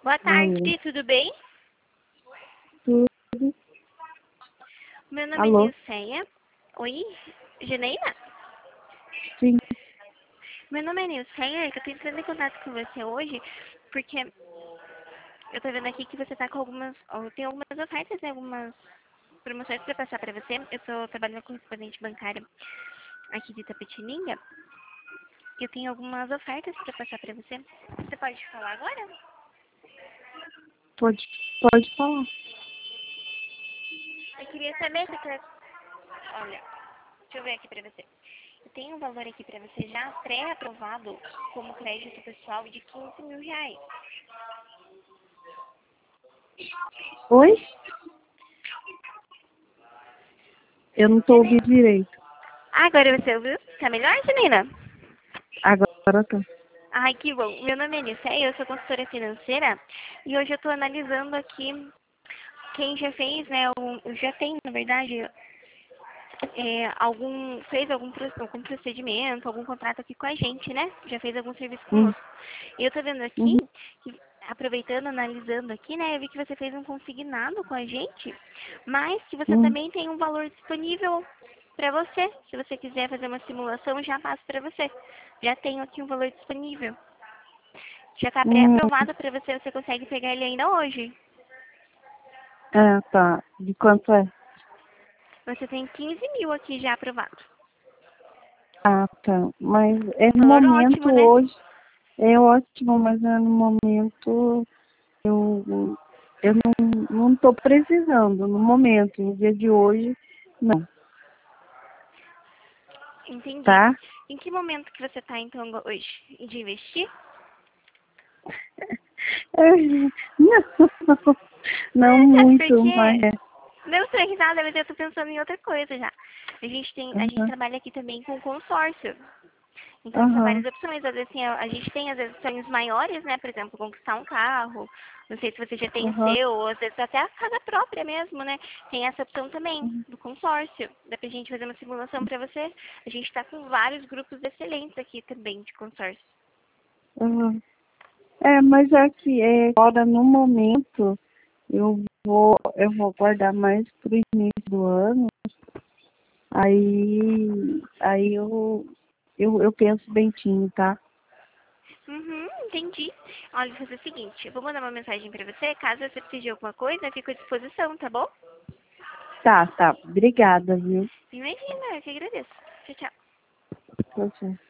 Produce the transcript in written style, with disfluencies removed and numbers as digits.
Boa Alô. tarde, tudo bem? Tudo. Meu nome é Alô? Nilceia. Oi, Janaína? Sim. Meu nome é Nilceia, que eu tô entrando em contato com você hoje, porque eu tô vendo aqui que você tá com tem algumas ofertas, né, algumas promoções para passar para você. Eu tô trabalhando com correspondente bancária aqui de Itapetininga. E eu tenho algumas ofertas para passar para você. Você pode falar agora? Pode falar. Eu queria saber se você... Olha, deixa eu ver aqui para você. Eu tenho um valor aqui para você já pré-aprovado como crédito pessoal de R$ 15.000. Oi? Eu não tô ouvindo direito. Agora você ouviu? Tá melhor, Janina? Agora tá. Ai, que bom. Meu nome é Nicéia, eu sou consultora financeira e hoje eu estou analisando aqui quem já fez, né, já tem, na verdade, fez algum procedimento, algum contrato aqui com a gente, né? Já fez algum serviço Hum, conosco. E eu tô vendo aqui, uhum, que, aproveitando, analisando aqui, né? Eu vi que você fez um consignado com a gente, mas que você hum, também tem um valor disponível para você. Se você quiser fazer uma simulação, já passo para você. Já tenho aqui um valor disponível. Já está hum. pré-aprovado para você, você consegue pegar ele ainda hoje. Tá. De quanto é? Você tem 15.000 aqui já aprovado. Tá. Mas é Um no valor momento ótimo, né? hoje. É ótimo, mas é no momento eu não tô precisando. No momento, no dia de hoje, não. Entendi. Tá? Em que momento que você está, então, hoje? De investir? Não, não Sabe por muito, mas. quê? Não estou risada, mas eu estou pensando em outra coisa já. A gente Aham, trabalha aqui também com consórcio. Então, são várias aham, opções. Às vezes, assim, a gente tem, às vezes, sonhos maiores, né? Por exemplo, conquistar um carro. Não sei se você já tem o aham. seu, ou às vezes até a casa própria mesmo, né? Tem essa opção também, do consórcio. Dá pra gente fazer uma simulação pra você. A gente tá com vários grupos excelentes aqui também de consórcio. Aham. Mas aqui, agora no momento, eu vou guardar mais pro início do ano, aí eu penso bentinho, tá? Uhum, entendi. Olha, vou fazer o seguinte, eu vou mandar uma mensagem pra você, caso você precise de alguma coisa, eu fico à disposição, tá bom? Tá, obrigada, viu? Imagina, eu que agradeço. Tchau, tchau. Tchau, tchau.